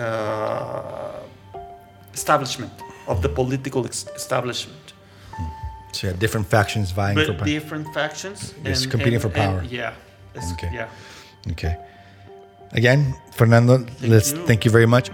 establishment, of the political establishment. So you had different factions vying for power. Different factions. Yes, competing for power. Yeah. Okay. Yeah. Okay. Again, Fernando, thank you very much.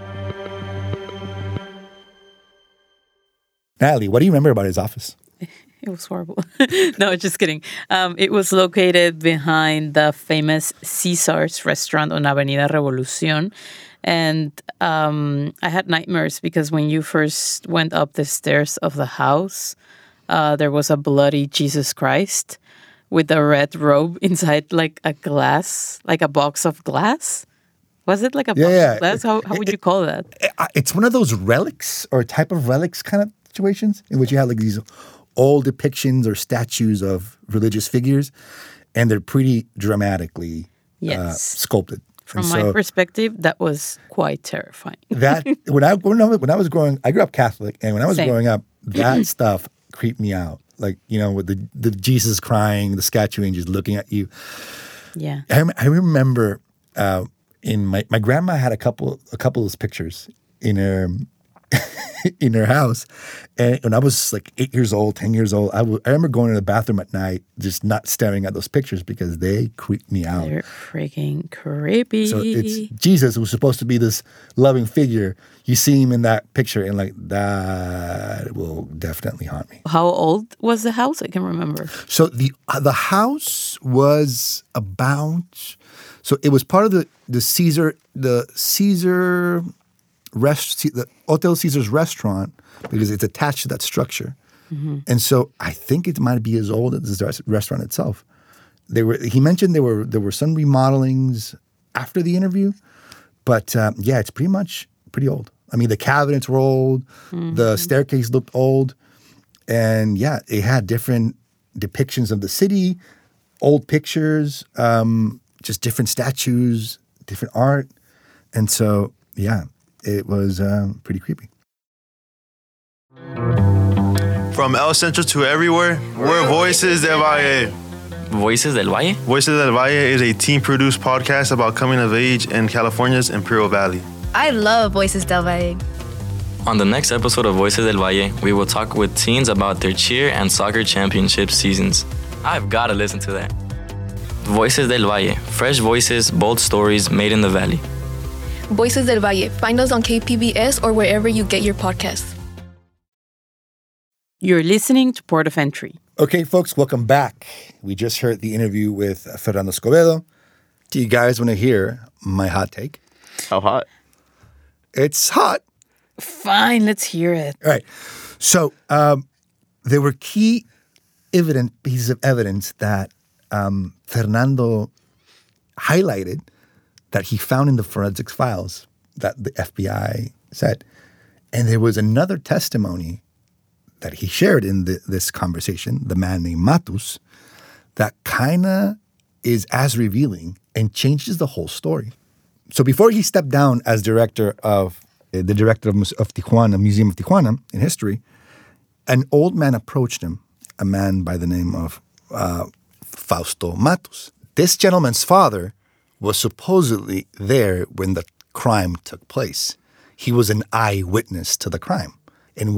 Natalie, what do you remember about his office? It was horrible. No, just kidding. It was located behind the famous Caesar's restaurant on Avenida Revolucion. And I had nightmares because when you first went up the stairs of the house, there was a bloody Jesus Christ with a red robe inside like a glass, like a box of glass. Was it like a box of glass? How would you call that? It's one of those relics or type of relics kind of situations in which you have like these old depictions or statues of religious figures, and they're pretty dramatically sculpted. From my perspective, that was quite terrifying. That when I was growing, I grew up Catholic, and when I was growing up, that stuff creeped me out. Like, you know, with the Jesus crying, the statue angels looking at you. Yeah, I remember in my grandma had a couple of those pictures in her in her house, and when I was like 8 years old, 10 years old, I remember going to the bathroom at night, just not staring at those pictures because they creeped me out. They're freaking creepy. So it's Jesus, who's supposed to be this loving figure. You see him in that picture, and like that will definitely haunt me. How old was the house? I can remember. So the house was about. So it was part of the Hotel Caesar's restaurant, because it's attached to that structure. And so I think it might be as old as the restaurant itself. He mentioned there were some remodelings after the interview, but it's pretty old. I mean, the cabinets were old, the staircase looked old, and it had different depictions of the city, old pictures, just different statues, different art, and so it was pretty creepy. From El Centro to everywhere, we're Voices del Valle. Voices del Valle? Voices del Valle is a team-produced podcast about coming of age in California's Imperial Valley. I love Voices del Valle. On the next episode of Voices del Valle, we will talk with teens about their cheer and soccer championship seasons. I've got to listen to that. Voices del Valle, fresh voices, bold stories made in the valley. Voices del Valle. Find us on KPBS or wherever you get your podcasts. You're listening to Port of Entry. Okay, folks, welcome back. We just heard the interview with Fernando Escobedo. Do you guys want to hear my hot take? How hot? It's hot. Fine, let's hear it. All right. So there were key pieces of evidence that Fernando highlighted that he found in the forensics files that the FBI said. And there was another testimony that he shared in this conversation, the man named Matus, that kind of is as revealing and changes the whole story. So before he stepped down as director of Tijuana, Museum of Tijuana in history, an old man approached him, a man by the name of Fausto Matus. This gentleman's father was supposedly there when the crime took place. He was an eyewitness to the crime. And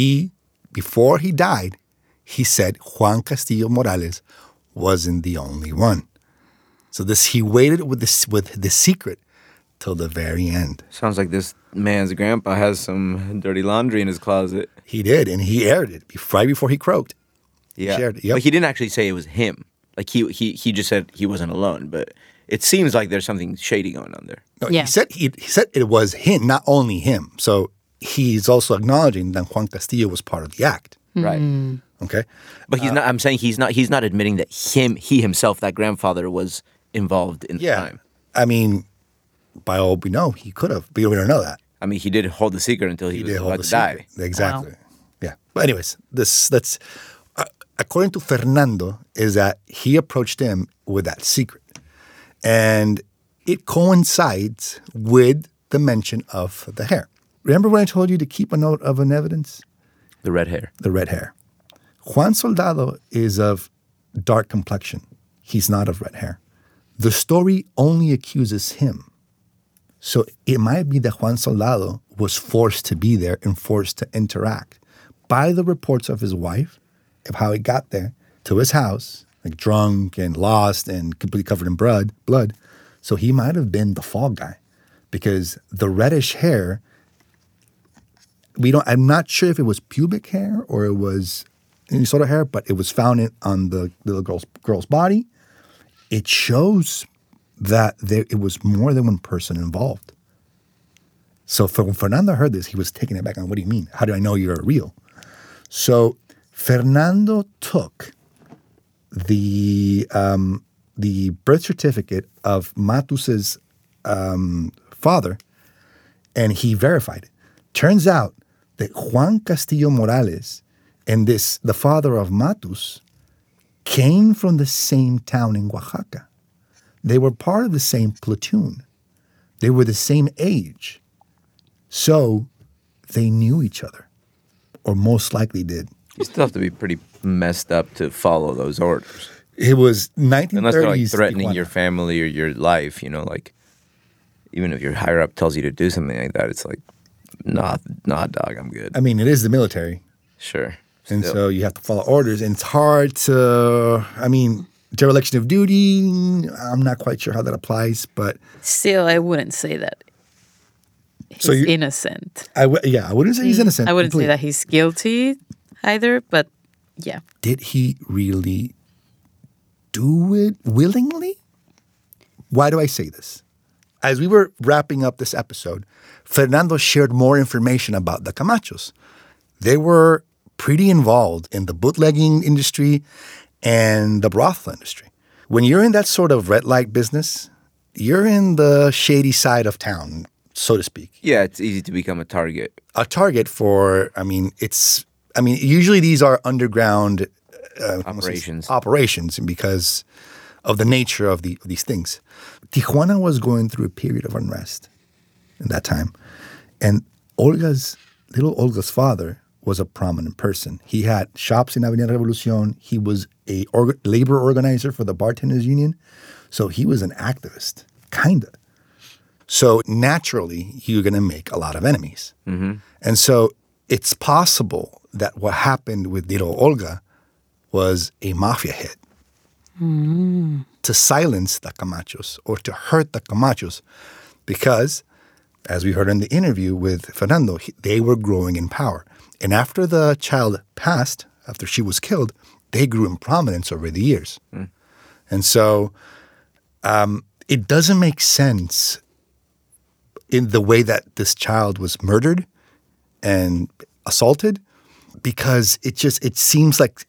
before he died, he said Juan Castillo Morales wasn't the only one. So he waited with the secret till the very end. Sounds like this man's grandpa has some dirty laundry in his closet. He did, and he aired it right before he croaked. Yeah, he shared it. Yep. But he didn't actually say it was him. Like he just said he wasn't alone. But it seems like there's something shady going on there. No, he said it was him, not only him. So he's also acknowledging that Juan Castillo was part of the act. Right. Okay. But he's not. I'm saying he's not admitting that he himself, that grandfather, was involved in the crime. I mean, by all we know, he could have, but we don't know that. I mean, he did hold the secret until he was about to die. Exactly. Wow. Yeah. But anyways, that's according to Fernando, is that he approached him with that secret, and it coincides with the mention of the hair. Remember when I told you to keep a note of an evidence? The red hair. The red hair. Juan Soldado is of dark complexion. He's not of red hair. The story only accuses him. So it might be that Juan Soldado was forced to be there and forced to interact by the reports of his wife of how he got there to his house, like drunk and lost and completely covered in blood. So he might have been the fall guy because the reddish hair, I'm not sure if it was pubic hair or it was any sort of hair, but it was found on the little girl's body. It shows that it was more than one person involved. So when Fernando heard this, he was taken aback. What do you mean? How do I know you're real? So Fernando took the birth certificate of Matus's father, and he verified it. Turns out that Juan Castillo Morales and the father of Matus, came from the same town in Oaxaca. They were part of the same platoon. They were the same age. So they knew each other, or most likely did. You still have to be pretty messed up to follow those orders. It was 1930s. Unless they're like threatening your family or your life, like even if your higher up tells you to do something like that, it's like, nah, dog, I'm good. I mean, it is the military. Sure. And so you have to follow orders, and it's hard to, dereliction of duty, I'm not quite sure how that applies, but... Still, I wouldn't say that he's innocent. I wouldn't say he's innocent. I wouldn't say that he's guilty either, but yeah. Did he really do it willingly? Why do I say this? As we were wrapping up this episode, Fernando shared more information about the Camachos. They were pretty involved in the bootlegging industry and the brothel industry. When you're in that sort of red light business, you're in the shady side of town, so to speak. Yeah, it's easy to become a target. A target for, usually these are underground operations because of the nature of these things. Tijuana was going through a period of unrest in that time. And Olga's father was a prominent person. He had shops in Avenida Revolucion. He was a labor organizer for the Bartenders Union. So he was an activist, kind of. So naturally, you're going to make a lot of enemies. Mm-hmm. And so it's possible that what happened with Little Olga was a mafia hit. To silence the Camachos or to hurt the Camachos because, as we heard in the interview with Fernando, they were growing in power. And after the child passed, after she was killed, they grew in prominence over the years. And so it doesn't make sense in the way that this child was murdered and assaulted because it seems like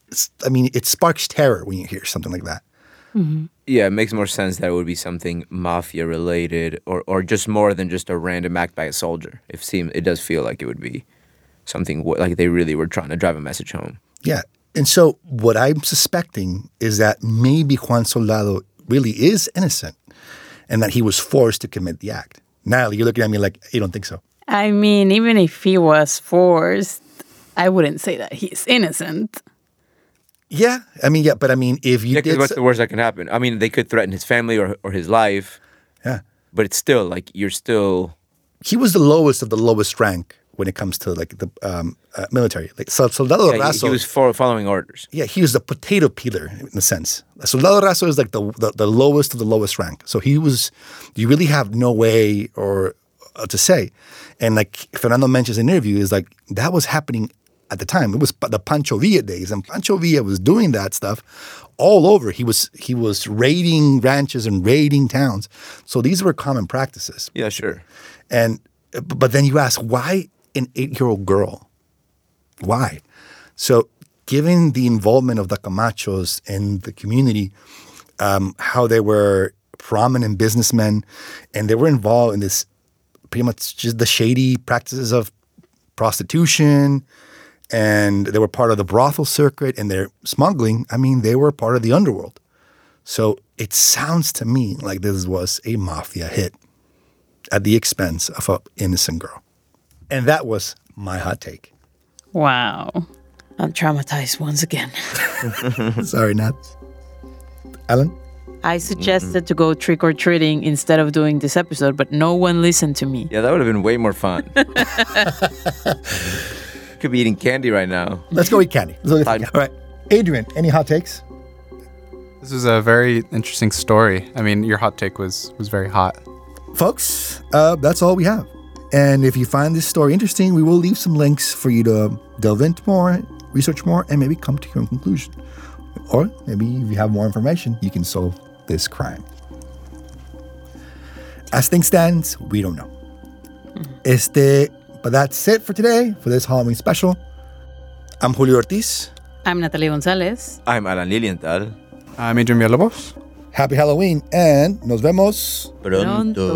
it sparks terror when you hear something like that. Mm-hmm. Yeah, it makes more sense that it would be something mafia-related or just more than just a random act by a soldier. It does feel like it would be something like they really were trying to drive a message home. Yeah, and so what I'm suspecting is that maybe Juan Soldado really is innocent and that he was forced to commit the act. Natalie, you're looking at me like you don't think so. I mean, even if he was forced, I wouldn't say that he's innocent. Yeah, but if you did... what's the worst that can happen? They could threaten his family or his life. Yeah. But it's still, you're still... He was the lowest of the lowest rank when it comes to, the military. Soldado Raso... He was following orders. Yeah, he was the potato peeler, in a sense. Soldado Raso is, the lowest of the lowest rank. So he was... You really have no way to say. And, Fernando mentions in the interview, is, that was happening... At the time, it was the Pancho Villa days, and Pancho Villa was doing that stuff all over. He was raiding ranches and raiding towns. So these were common practices. Yeah, sure. But then you ask, why an 8-year-old girl? Why? So given the involvement of the Camachos in the community, how they were prominent businessmen, and they were involved in this pretty much just the shady practices of prostitution, and they were part of the brothel circuit and their smuggling. They were part of the underworld. So it sounds to me like this was a mafia hit at the expense of an innocent girl. And that was my hot take. Wow. I'm traumatized once again. Sorry, Nat. Alan? I suggested to go trick-or-treating instead of doing this episode, but no one listened to me. Yeah, that would have been way more fun. Could be eating candy right now. Let's go eat candy. All right. Adrian, any hot takes? This is a very interesting story. Your hot take was very hot. Folks, that's all we have. And if you find this story interesting, we will leave some links for you to delve into more, research more, and maybe come to your own conclusion. Or maybe if you have more information, you can solve this crime. As things stand, we don't know. But that's it for today, for this Halloween special. I'm Julio Ortiz. I'm Natalie Gonzalez. I'm Alan Lilienthal. I'm Adrian Villalobos. Happy Halloween, and nos vemos pronto.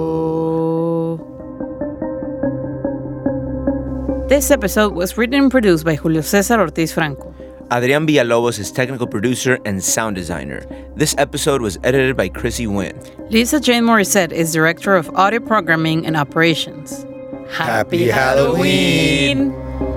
This episode was written and produced by Julio Cesar Ortiz Franco. Adrian Villalobos is technical producer and sound designer. This episode was edited by Chrissy Wynn. Lisa Jane Morissette is director of audio programming and operations. Happy Halloween!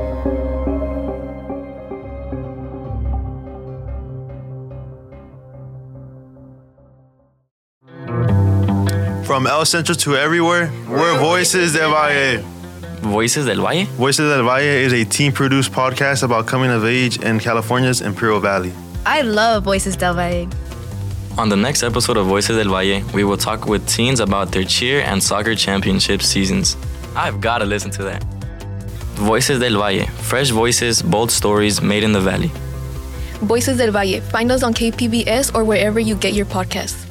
From El Centro to everywhere, we're Voices del Valle. Voices del Valle? Voices del Valle is a team-produced podcast about coming of age in California's Imperial Valley. I love Voices del Valle. On the next episode of Voices del Valle, we will talk with teens about their cheer and soccer championship seasons. I've got to listen to that. Voices del Valle. Fresh voices, bold stories made in the valley. Voices del Valle. Find us on KPBS or wherever you get your podcasts.